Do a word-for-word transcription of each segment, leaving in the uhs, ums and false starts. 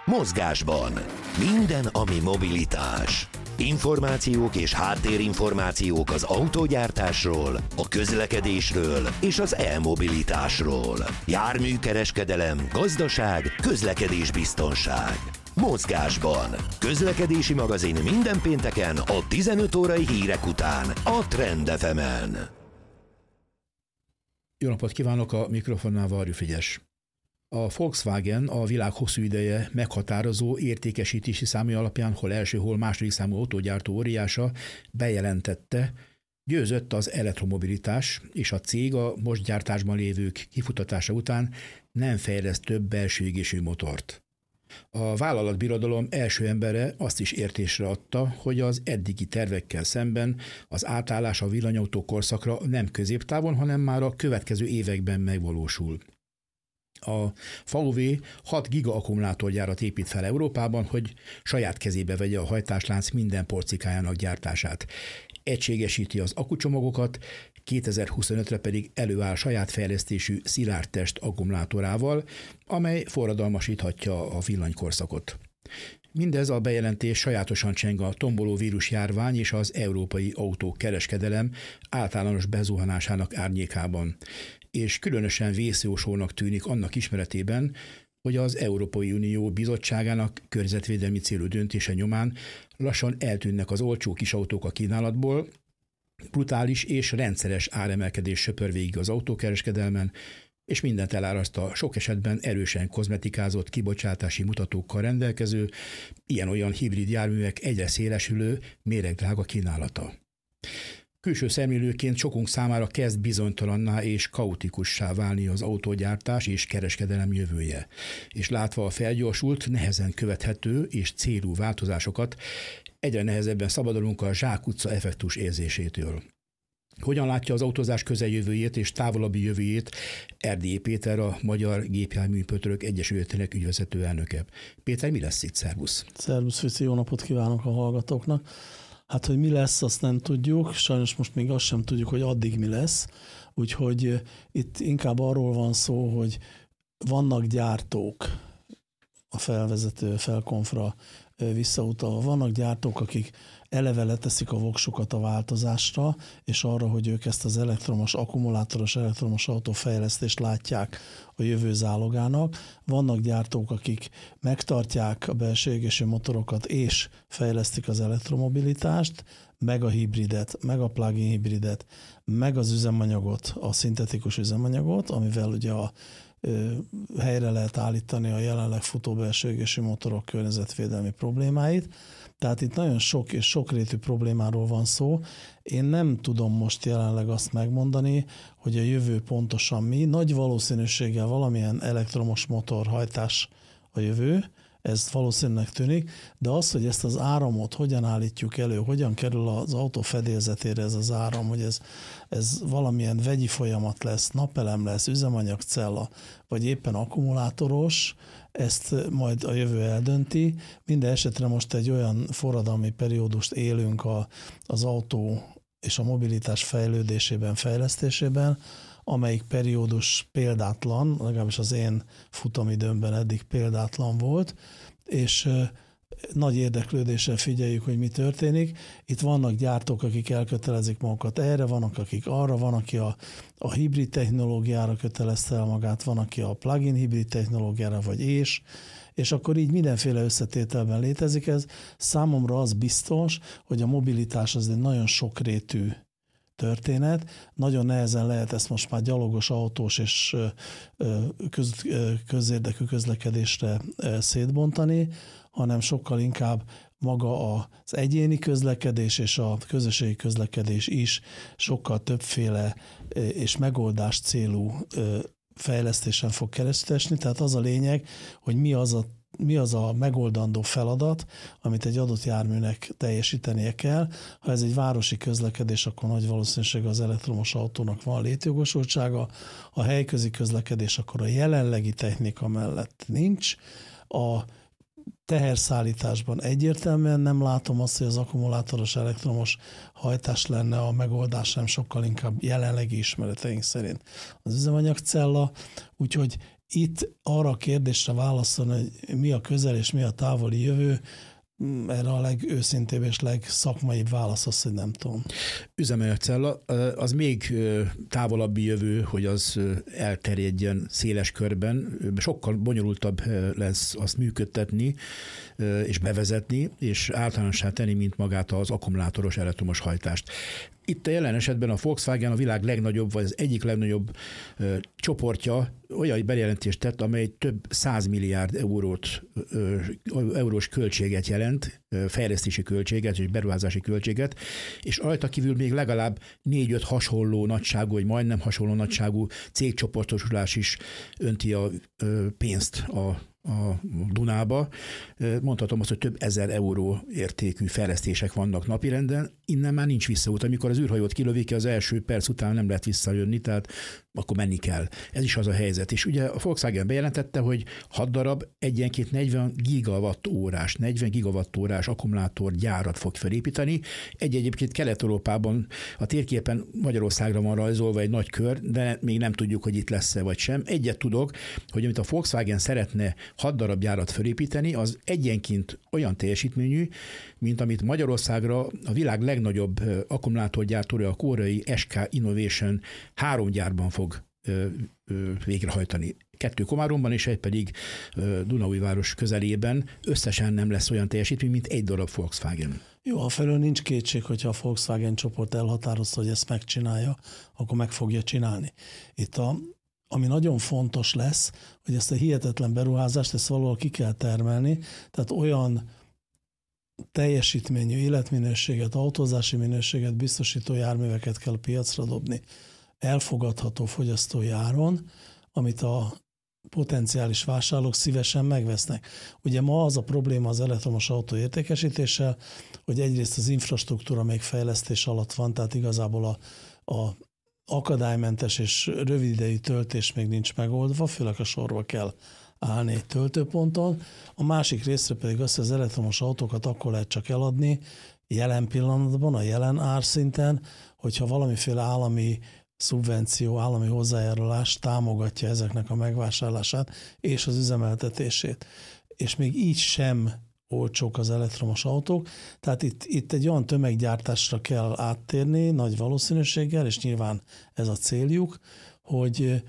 Mozgásban. Minden, ami mobilitás. Információk és háttérinformációk az autógyártásról, a közlekedésről és az e-mobilitásról. Járműkereskedelem, gazdaság, közlekedésbiztonság. Mozgásban. Közlekedési magazin minden pénteken a tizenöt órai hírek után a Trend ef emen. Jó napot kívánok, a mikrofonnál Varjú Frigyes. A Volkswagen a világ hosszú ideje meghatározó értékesítési számai alapján hol első, hol második számú autógyártó óriása bejelentette, győzött az elektromobilitás, és a cég a most gyártásban lévők kifutatása után nem fejleszt több belső égésű motort. A vállalatbirodalom első embere azt is értésre adta, hogy az eddigi tervekkel szemben az átállás a villanyautó korszakra nem középtávon, hanem már a következő években megvalósul. A vé u vé hat giga akkumulátorgyárat épít fel Európában, hogy saját kezébe vegye a hajtáslánc minden porcikájának gyártását. Egységesíti az akkucsomagokat, kétezer-huszonötre pedig előáll saját fejlesztésű szilárdtest akkumulátorával, amely forradalmasíthatja a villanykorszakot. Mindez a bejelentés sajátosan cseng a tomboló vírusjárvány és az európai autókereskedelem általános bezuhanásának árnyékában, és különösen vészjósolónak tűnik annak ismeretében, hogy az Európai Unió bizottságának környezetvédelmi célú döntése nyomán lassan eltűnnek az olcsó kisautók a kínálatból, brutális és rendszeres áremelkedés söpör végig az autókereskedelmen, és mindent eláraszt a sok esetben erősen kozmetikázott kibocsátási mutatókkal rendelkező, ilyen-olyan hibrid járművek egyre szélesülő, méregdrága kínálata. Külső szemlélőként sokunk számára kezd bizonytalanná és kaotikussá válni az autógyártás és kereskedelem jövője, és látva a felgyorsult, nehezen követhető és célú változásokat, egyre nehezebben szabadulunk a zsákutca effektus érzésétől. Hogyan látja az autózás közeljövőjét és távolabbi jövőjét Erdélyi Péter, a Magyar Gépjárműpötörök Egyesületének ügyvezető elnöke? Péter, mi lesz itt? Szervusz! Szervusz, Fici, jó napot kívánok a hallgatóknak! Hát, hogy mi lesz, azt nem tudjuk, sajnos most még azt sem tudjuk, hogy addig mi lesz, úgyhogy itt inkább arról van szó, hogy vannak gyártók, a felvezető felkonfra visszautalva, vannak gyártók, akik eleve leteszik a voksukat a változásra, és arra, hogy ők ezt az elektromos, akkumulátoros elektromos autófejlesztést látják a jövő zálogának. Vannak gyártók, akik megtartják a belső égésű motorokat, és fejlesztik az elektromobilitást, meg a hibridet, meg a plug-in hibridet, meg az üzemanyagot, a szintetikus üzemanyagot, amivel ugye a helyre lehet állítani a jelenleg futó belső égésű motorok környezetvédelmi problémáit. Tehát itt nagyon sok és sokrétű problémáról van szó. Én nem tudom most jelenleg azt megmondani, hogy a jövő pontosan mi. Nagy valószínűséggel valamilyen elektromos motorhajtás a jövő, ez valószínűleg tűnik, de az, hogy ezt az áramot hogyan állítjuk elő, hogyan kerül az autó fedélzetére ez az áram, hogy ez, ez valamilyen vegyi folyamat lesz, napelem lesz, üzemanyagcella, vagy éppen akkumulátoros, ezt majd a jövő eldönti. Minden esetre most egy olyan forradalmi periódust élünk a, az autó és a mobilitás fejlődésében, fejlesztésében, amelyik periódus példátlan, legalábbis az én futamidőmben eddig példátlan volt, és nagy érdeklődéssel figyeljük, hogy mi történik. Itt vannak gyártók, akik elkötelezik magukat erre, vannak, akik arra, van, aki a, a hibrid technológiára kötelezte el magát, van, aki a plug-in hibrid technológiára, vagy és, és akkor így mindenféle összetételben létezik ez. Számomra az biztos, hogy a mobilitás az egy nagyon sokrétű történet. Nagyon nehezen lehet ezt most már gyalogos, autós és köz, közérdekű közlekedésre szétbontani, hanem sokkal inkább maga az egyéni közlekedés és a közösségi közlekedés is sokkal többféle és megoldás célú fejlesztésen fog keresztesni. Tehát az a lényeg, hogy mi az a mi az a megoldandó feladat, amit egy adott járműnek teljesítenie kell. Ha ez egy városi közlekedés, akkor nagy valószínűség az elektromos autónak van létjogosultsága. Ha helyközi közlekedés, akkor a jelenlegi technika mellett nincs. A teherszállításban egyértelműen nem látom azt, hogy az akkumulátoros elektromos hajtás lenne a megoldás, nem sokkal inkább jelenlegi ismereteink szerint az üzemanyagcella, úgyhogy itt arra a kérdésre válaszolni, hogy mi a közel és mi a távoli jövő, erre a legőszintébb és legszakmaibb válasz az, hogy nem tudom. Üzemanyagcella az még távolabbi jövő, hogy az elterjedjen széles körben, sokkal bonyolultabb lesz azt működtetni és bevezetni, és általánossá tenni, mint magát az akkumulátoros elektromos hajtást. Itt a jelen esetben a Volkswagen a világ legnagyobb, vagy az egyik legnagyobb ö, csoportja olyan bejelentést tett, amely több száz milliárd eurót, ö, eurós költséget jelent, ö, fejlesztési költséget és beruházási költséget, és rajta kívül még legalább négy-öt hasonló nagyságú, vagy majdnem hasonló nagyságú cégcsoportosulás is önti a ö, pénzt a a Dunába. Mondhatom azt, hogy több ezer euró értékű fejlesztések vannak napirenden, innen már nincs visszaút. Amikor az űrhajót kilövik, az első perc után nem lehet visszajönni, tehát akkor menni kell. Ez is az a helyzet. És ugye a Volkswagen bejelentette, hogy hat darab egyenként negyven gigawatt órás, negyven gigawatt órás akkumulátor gyárat fog felépíteni. Egy egyébként Kelet-Európában a térképen Magyarországra van rajzolva egy nagy kör, de még nem tudjuk, hogy itt lesz-e vagy sem. Egyet tudok, hogy amit a Volkswagen szeretne hat darab gyárat felépíteni, az egyenként olyan teljesítményű, mint amit Magyarországra a világ legnagyobb akkumulátorgyártója, a koreai es ká Innovation három gyárban fog ö, ö, végrehajtani. Kettő Komáromban és egy pedig ö, Dunaújváros közelében összesen nem lesz olyan teljesítmény, mint egy darab Volkswagen. Jó, afelől nincs kétség, hogyha a Volkswagen csoport elhatározta, hogy ezt megcsinálja, akkor meg fogja csinálni. Itt a ami nagyon fontos lesz, hogy ezt a hihetetlen beruházást, ezt valahol ki kell termelni, tehát olyan teljesítményű életminőséget, autózási minőséget biztosító járműveket kell piacra dobni elfogadható fogyasztói áron, amit a potenciális vásárlók szívesen megvesznek. Ugye ma az a probléma az elektromos autó értékesítéssel, hogy egyrészt az infrastruktúra még fejlesztés alatt van, tehát igazából a, a akadálymentes és rövid idejű töltés még nincs megoldva, főleg a sorba kell állni egy töltőponton. A másik részre pedig az, hogy az elektromos autókat akkor lehet csak eladni jelen pillanatban, a jelen árszinten, hogyha valamiféle állami szubvenció, állami hozzájárulás támogatja ezeknek a megvásárlását és az üzemeltetését. És még így sem olcsók az elektromos autók, tehát itt, itt egy olyan tömeggyártásra kell áttérni nagy valószínűséggel, és nyilván ez a céljuk, hogy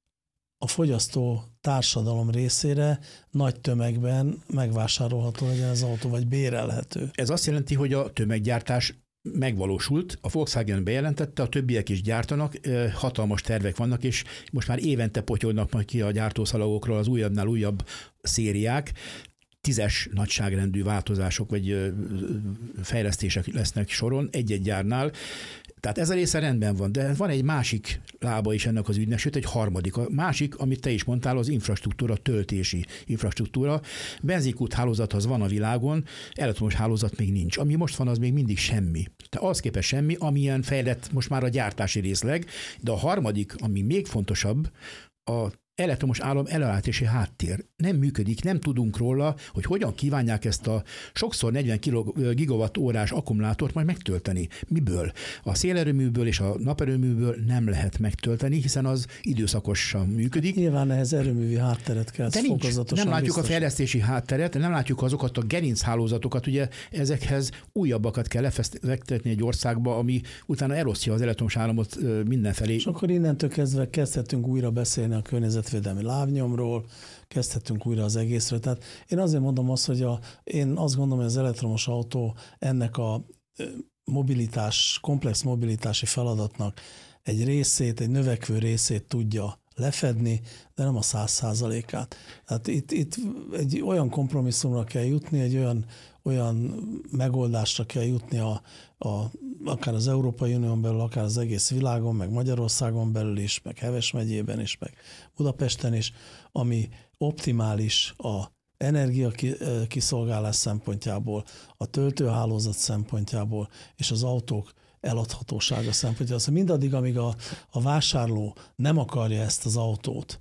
a fogyasztó társadalom részére nagy tömegben megvásárolható legyen az autó, vagy bérelhető. Ez azt jelenti, hogy a tömeggyártás megvalósult, a Volkswagen bejelentette, a többiek is gyártanak, hatalmas tervek vannak, és most már évente potyolnak majd ki a gyártószalagokról az újabbnál újabb szériák, tízes nagyságrendű változások vagy fejlesztések lesznek soron egy-egy gyárnál. Tehát ez a része rendben van, de van egy másik lába is ennek az ügynek, sőt egy harmadik. A másik, amit te is mondtál, az infrastruktúra, töltési infrastruktúra. Benzinkút hálózat az van a világon, elektromos hálózat még nincs. Ami most van, az még mindig semmi. Tehát az képest semmi, amilyen fejlett most már a gyártási részleg, de a harmadik, ami még fontosabb, a elektromos áram ellátási háttér. Nem működik, nem tudunk róla, hogy hogyan kívánják ezt a sokszor negyven gigawatt órás akkumulátort majd megtölteni. Miből? A szélerőműből és a naperőműből nem lehet megtölteni, hiszen az időszakosan működik. Nyilván ehhez erőművi hátteret kell. De nincs, nem látjuk biztos. A fejlesztési hátteret, nem látjuk azokat a gerinchálózatokat, ugye ezekhez újabbakat kell lefektetni egy országba, ami utána elosztja az elektromos áramot mindenfelé. És akkor innentől kezdve kezdhetünk újra beszélni a környezetvédelmi lábnyomról, kezdhetünk újra az egészre. Tehát én azért mondom azt, hogy a, én azt gondolom, hogy az elektromos autó ennek a mobilitás, komplex mobilitási feladatnak egy részét, egy növekvő részét tudja lefedni, de nem a száz százalékát. Tehát itt, itt egy olyan kompromisszumra kell jutni, egy olyan, olyan megoldásra kell jutni a, a, akár az Európai Unión belül, akár az egész világon, meg Magyarországon belül is, meg Heves megyében is, meg Budapesten is, ami optimális a energiakiszolgálás szempontjából, a töltőhálózat szempontjából és az autók eladhatósága szempontjából. Szóval mindaddig, amíg a, a vásárló nem akarja ezt az autót,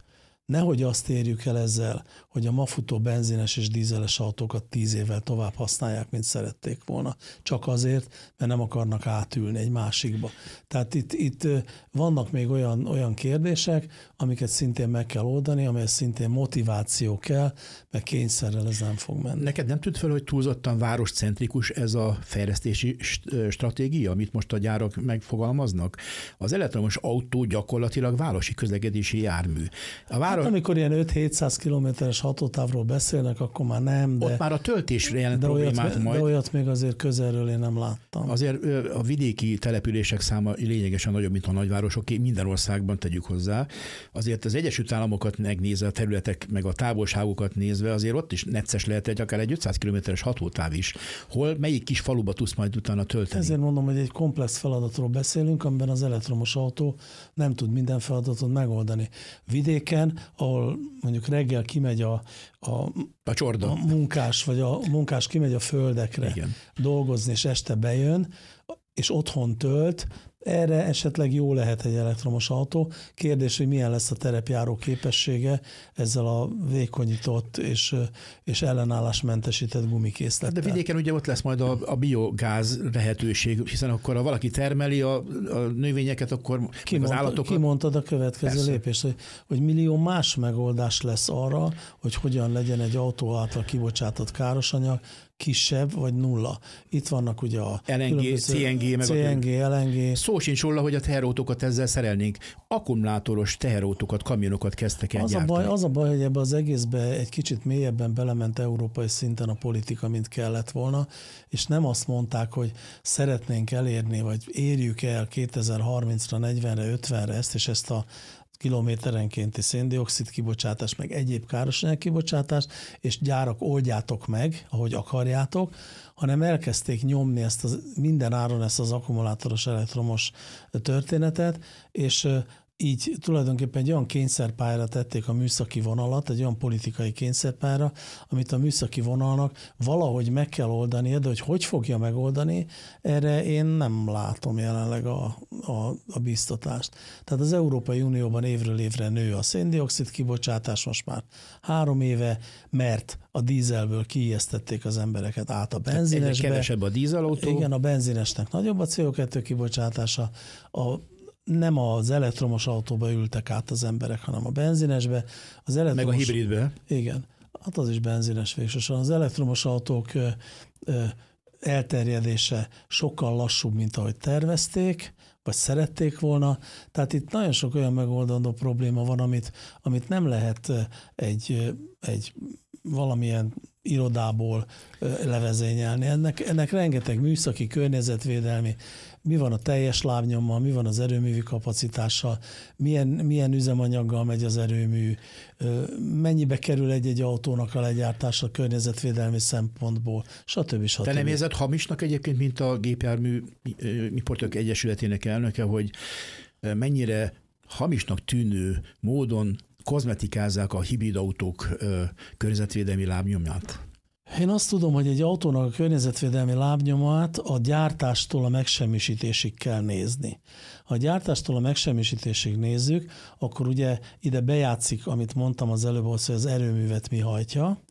Nehogy azt érjük el ezzel, hogy a ma futó benzines és dízeles autókat tíz évvel tovább használják, mint szerették volna. Csak azért, mert nem akarnak átülni egy másikba. Tehát itt, itt vannak még olyan, olyan kérdések, amiket szintén meg kell oldani, amelyek szintén motiváció kell, mert kényszerrel ez nem fog menni. Neked nem tűnt fel, hogy túlzottan városcentrikus ez a fejlesztési stratégia, amit most a gyárak megfogalmaznak? Az elektromos autó gyakorlatilag városi közlekedési jármű. A város... hát, amikor ilyen öt-hétszáz kilométeres hatótávról beszélnek, akkor már nem, de... Ott már a töltésre jelent problémát olyat, majd. De olyat még azért közelről én nem láttam. Azért a vidéki települések száma lényegesen nagyobb, mint a nagyvárosoké, minden országban tegyük hozzá. Azért az Egyesült Államokat megnézve, a területek meg a távolságokat nézve, azért ott is necces lehet egy akár egy ötszáz kilométeres hatótáv is. Hol, melyik kis faluba tudsz majd utána tölteni? Ezért mondom, hogy egy komplex feladatról beszélünk, amiben az elektromos autó nem tud minden feladatot megoldani. Vidéken, ahol mondjuk reggel kimegy a, a, a, csorda. a munkás, vagy a munkás kimegy a földekre igen. dolgozni, és este bejön, és otthon tölt, erre esetleg jó lehet egy elektromos autó. Kérdés, hogy milyen lesz a terepjáró képessége ezzel a vékonyított és, és ellenállásmentesített gumikészlettel. De vidéken ugye ott lesz majd a, a biogáz lehetőség, hiszen akkor ha valaki termeli a, a növényeket, akkor Kimond, az állatokat... Kimondtad a következő Persze. lépést, hogy, hogy millió más megoldás lesz arra, hogy hogyan legyen egy autó által kibocsátott károsanyag kisebb vagy nulla. Itt vannak ugye a el en gé, cé en gé, meg cé en gé, el en gé. Szó sincs róla, hogy a teherautókat ezzel szerelnénk. Akkumulátoros teherautókat, kamionokat kezdtek el az gyártani. A baj, az a baj, hogy ebbe az egészbe egy kicsit mélyebben belement európai szinten a politika, mint kellett volna, és nem azt mondták, hogy szeretnénk elérni, vagy érjük el kétezer-harmincra, negyvenre, ötvenre ezt és ezt a kilométerenkénti széndioxid kibocsátást, meg egyéb károsanyag kibocsátást, és gyárak oldjátok meg, ahogy akarjátok, hanem elkezdték nyomni ezt az, minden áron ezt az akkumulátoros elektromos történetet, és így tulajdonképpen egy olyan kényszerpályára tették a műszaki vonalat, egy olyan politikai kényszerpályára, amit a műszaki vonalnak valahogy meg kell oldania, de hogy hogy fogja megoldani, erre én nem látom jelenleg a, a, a biztatást. Tehát az Európai Unióban évről évre nő a széndioxid kibocsátás most már három éve, mert a dízelből kiijesztették az embereket át a benzinesbe. Egyre kevesebb a dízelautó. Igen, a benzinesnek nagyobb a cé o kettő kibocsátása, a nem az elektromos autóba ültek át az emberek, hanem a benzinesbe. Az elektromos, meg a hibridbe. Igen, hát az is benzines végsősorban. Az elektromos autók ö, ö, elterjedése sokkal lassúbb, mint ahogy tervezték, vagy szerették volna. Tehát itt nagyon sok olyan megoldandó probléma van, amit, amit nem lehet egy, egy valamilyen irodából levezényelni. Ennek, ennek rengeteg műszaki, környezetvédelmi, mi van a teljes lábnyommal, mi van az erőművi kapacitással, milyen, milyen üzemanyaggal megy az erőmű, mennyibe kerül egy-egy autónak a legyártása környezetvédelmi szempontból, stb. stb. Te nem érzed hamisnak egyébként, mint a Gépjármű Importőrök Egyesületének elnöke, hogy mennyire hamisnak tűnő módon kozmetikázzák a hibrid autók környezetvédelmi lábnyomát? Én azt tudom, hogy egy autónak a környezetvédelmi lábnyomát a gyártástól a megsemmisítésig kell nézni. Ha a gyártástól a megsemmisítésig nézzük, akkor ugye ide bejátszik, amit mondtam az előbb, hogy az erőművet mi hajtja,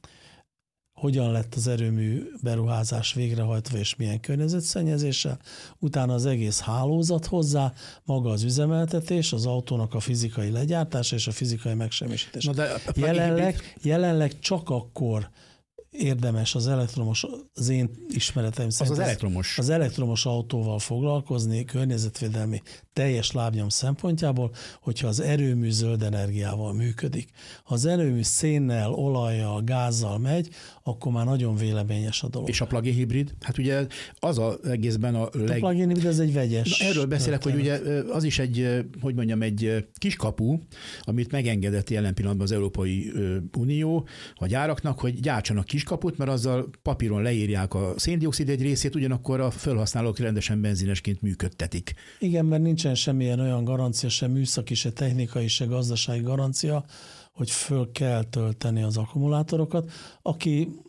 hogyan lett az erőmű beruházás végrehajtva és milyen környezetszennyezéssel, utána az egész hálózat hozzá, maga az üzemeltetés, az autónak a fizikai legyártása és a fizikai megsemmisítés. Na de jelenleg, jelenleg csak akkor érdemes az elektromos, az én ismereteim szerint az, az, elektromos. az elektromos autóval foglalkozni környezetvédelmi teljes lábnyom szempontjából, hogyha az erőmű zöld energiával működik. Ha az erőmű szénnel, olajjal, gázzal megy, akkor már nagyon véleményes a dolog. És a plug-in hibrid? Hát ugye az az egészben a leg... A plug-in hibrid ez egy vegyes. Na, erről beszélek, történet. Hogy ugye az is egy, hogy mondjam, egy kiskapu, amit megengedett jelen pillanatban az Európai Unió a gyáraknak, hogy gyártsanak kiskaput, mert azzal papíron leírják a széndioxid egy részét, ugyanakkor a felhasználók rendesen benzinesként működtetik. Igen, mert nincsen semmilyen olyan garancia, se műszaki, se technikai, se gazdasági garancia, hogy föl kell tölteni az akkumulátorokat. Aki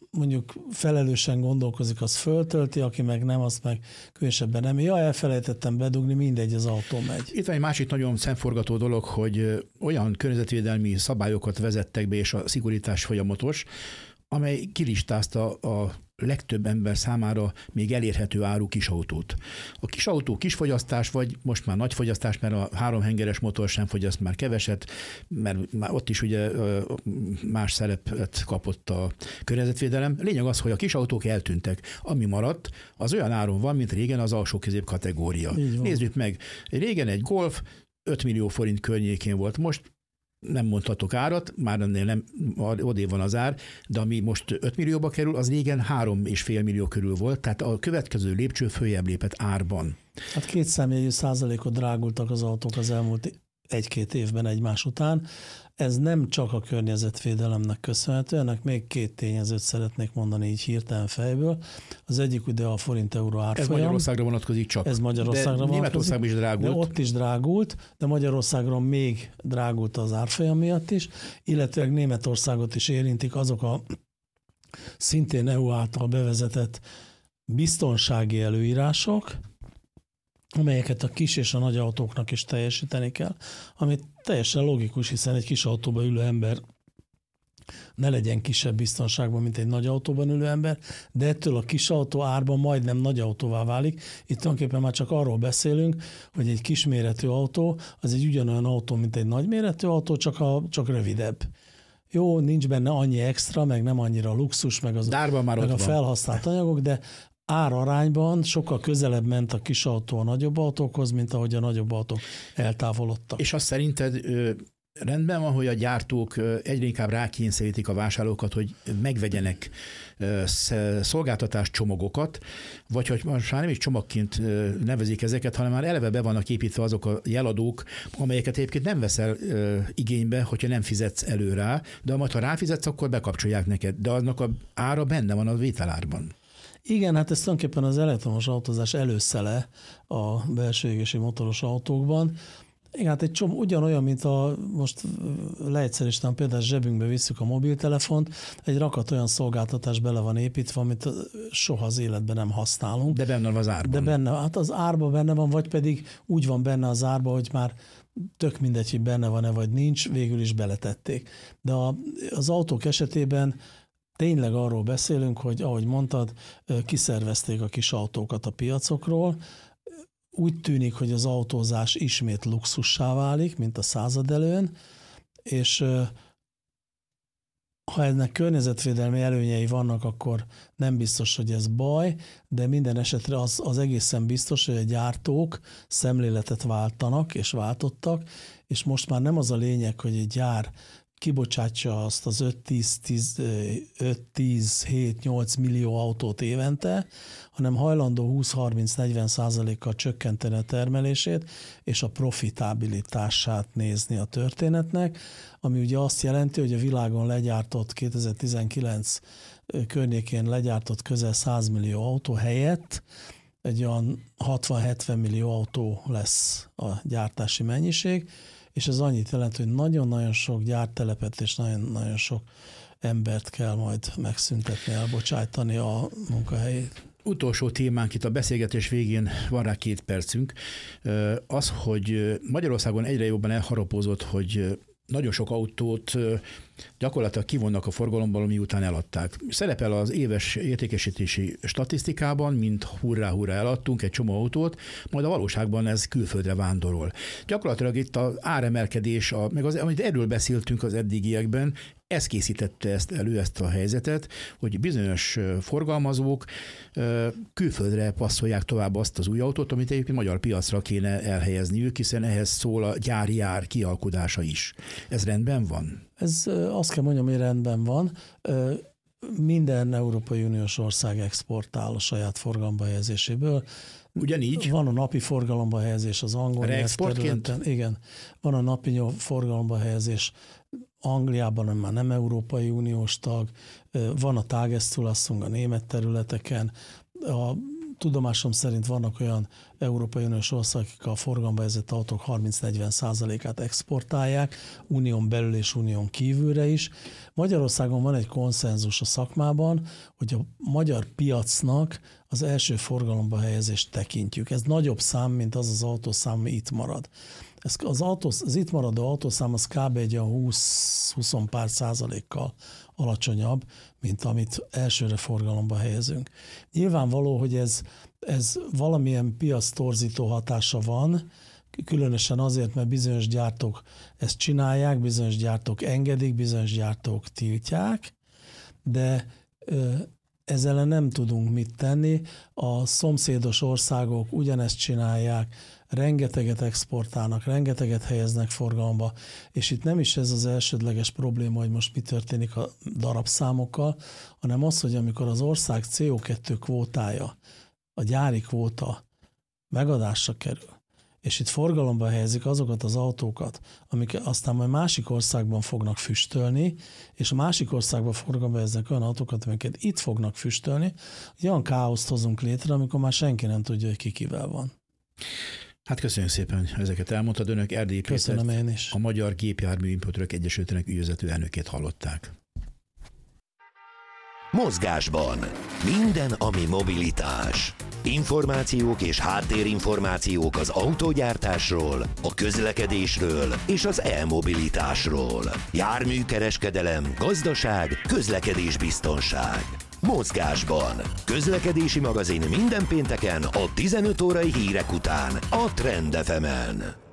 mondjuk felelősen gondolkozik, az föltölti, aki meg nem, azt meg különösebben nem. Ja, elfelejtettem bedugni, mindegy, az autó megy. Itt van egy másik nagyon szemforgató dolog, hogy olyan környezetvédelmi szabályokat vezettek be, és a szigorítás folyamatos, amely kilistázta a legtöbb ember számára még elérhető áru kisautót. A kisautó kisfogyasztás, vagy most már nagy fogyasztás, mert a háromhengeres motor sem fogyaszt már keveset, mert már ott is ugye más szerepet kapott a környezetvédelem. Lényeg az, hogy a kisautók eltűntek. Ami maradt, az olyan áron van, mint régen az alsó közép kategória. Nézzük meg. Régen egy Golf öt millió forint környékén volt. Most nem mondhatok árat, már ennél nem, odébb van az ár, de ami most öt millióba kerül, az régen három és fél millió körül volt, tehát a következő lépcső följebb lépett árban. Hát két számjegyű százalékot drágultak az autók az elmúlt egy-két évben egymás után. Ez nem csak a környezetvédelemnek köszönhető, ennek még két tényezőt szeretnék mondani így hirtelen fejből. Az egyik ugye a forint-euró árfolyam. Ez Magyarországra vonatkozik csak. Ez Magyarországra vonatkozik. Németországban is drágult. De ott is drágult, de Magyarországon még drágult az árfolyam miatt is, illetve Németországot is érintik azok a szintén é u által bevezetett biztonsági előírások, amelyeket a kis és a nagy autóknak is teljesíteni kell, amit teljesen logikus, hiszen egy kis autóban ülő ember ne legyen kisebb biztonságban, mint egy nagy autóban ülő ember, de ettől a kis autó árban majdnem nagy autóvá válik. Itt tulajdonképpen már csak arról beszélünk, hogy egy kisméretű autó az egy ugyanolyan autó, mint egy nagyméretű autó, csak, a, csak rövidebb. Jó, nincs benne annyi extra, meg nem annyira luxus, meg, az, már meg a felhasznált anyagok, de árarányban sokkal közelebb ment a kis autó a nagyobb autókhoz, mint ahogy a nagyobb autók eltávolodtak. És azt szerinted rendben van, hogy a gyártók egyre inkább rákényszerítik a vásárlókat, hogy megvegyenek szolgáltatás csomagokat, vagy hogy most már nem is csomagként nevezik ezeket, hanem már eleve be vannak építve azok a jeladók, amelyeket egyébként nem veszel igénybe, hogyha nem fizetsz elő rá, de majd ha ráfizetsz, akkor bekapcsolják neked, de annak a ára benne van a vételárban. Igen, hát ez tulajdonképpen az elektromos autózás előszele a belső égési motoros autókban. Igen, hát egy csomó, ugyanolyan, mint a, most leegyszerűsítem, például zsebünkbe visszük a mobiltelefont, egy rakat olyan szolgáltatás bele van építve, amit soha az életben nem használunk. De benne van az árban. De benne, hát az árban benne van, vagy pedig úgy van benne az árban, hogy már tök mindegy, hogy benne van-e, vagy nincs, végül is beletették. De a, az autók esetében tényleg arról beszélünk, hogy ahogy mondtad, kiszervezték a kis autókat a piacokról. Úgy tűnik, hogy az autózás ismét luxussá válik, mint a század előn, és ha ennek környezetvédelmi előnyei vannak, akkor nem biztos, hogy ez baj, de minden esetre az, az egészen biztos, hogy a gyártók szemléletet váltanak és váltottak, és most már nem az a lényeg, hogy egy gyár kibocsátja azt az öt tíz hét nyolc millió autót évente, hanem hajlandó húsz harminc negyven százalékkal csökkenteni a termelését, és a profitabilitását nézni a történetnek, ami ugye azt jelenti, hogy a világon legyártott kétezer-tizenkilenc környékén legyártott közel száz millió autó helyett egy olyan hatvan-hetven millió autó lesz a gyártási mennyiség, és ez annyit jelent, hogy nagyon-nagyon sok gyártelepet és nagyon-nagyon sok embert kell majd megszüntetni, elbocsájtani a munkahelyét. Utolsó témánk itt a beszélgetés végén, van rá két percünk, az, hogy Magyarországon egyre jobban elharapózott, hogy nagyon sok autót gyakorlatilag kivonnak a forgalomból, miután eladták. Szerepel az éves értékesítési statisztikában, mint hurrá-hurrá eladtunk egy csomó autót, majd a valóságban ez külföldre vándorol. Gyakorlatilag itt az áremelkedés, a, meg az, amit erről beszéltünk az eddigiekben, ez készítette ezt elő, ezt a helyzetet, hogy bizonyos forgalmazók külföldre passzolják tovább azt az új autót, amit egyébként magyar piacra kéne elhelyezniük, hiszen ehhez szól a gyári ár kialkudása is. Ez rendben van? Ez azt kell mondjam, hogy rendben van. Minden Európai Uniós ország exportál a saját forgalomba helyezéséből. Ugyanígy? Van a napi forgalomba helyezés az angol nyelvterületen. Igen, van a napi forgalomba helyezés Angliában, ami már nem Európai Uniós tag, van a Tagesztulasszunk a német területeken, a tudomásom szerint vannak olyan Európai Uniós országok, akik a forgalomba helyezett autók harminc-negyven százalékát exportálják, unión belül és unión kívülre is. Magyarországon van egy konszenzus a szakmában, hogy a magyar piacnak az első forgalomba helyezést tekintjük. Ez nagyobb szám, mint az az autószám, ami itt marad. Ez az, autós, az itt maradó autószám az kb. Egy a húsz-húsz pár százalékkal alacsonyabb, mint amit elsőre forgalomba helyezünk. Nyilvánvaló, hogy ez, ez valamilyen piac torzító hatása van, különösen azért, mert bizonyos gyártók ezt csinálják, bizonyos gyártók engedik, bizonyos gyártók tiltják, de ezzel ellen nem tudunk mit tenni. A szomszédos országok ugyanezt csinálják, rengeteget exportálnak, rengeteget helyeznek forgalomba, és itt nem is ez az elsődleges probléma, hogy most mi történik a darabszámokkal, hanem az, hogy amikor az ország cé o kettő kvótája, a gyári kvóta megadásra kerül, és itt forgalomba helyezik azokat az autókat, amik aztán majd másik országban fognak füstölni, és a másik országban forgalomba helyeznek olyan autókat, amiket itt fognak füstölni, hogy olyan káoszt hozunk létre, amikor már senki nem tudja, hogy ki kivel van. Hát köszönjük szépen, ezeket elmondtad. Önök Erdélyi Köszönöm Pétert, én is. A Magyar Gépjármű Importőrök Egyesületének ügyvezető elnökét hallották. Mozgásban minden, ami mobilitás. Információk és háttérinformációk az autógyártásról, a közlekedésről és az e-mobilitásról. Járműkereskedelem, gazdaság, közlekedésbiztonság. Mozgásban. Közlekedési magazin minden pénteken a tizenöt órai hírek után a Trend ef emen.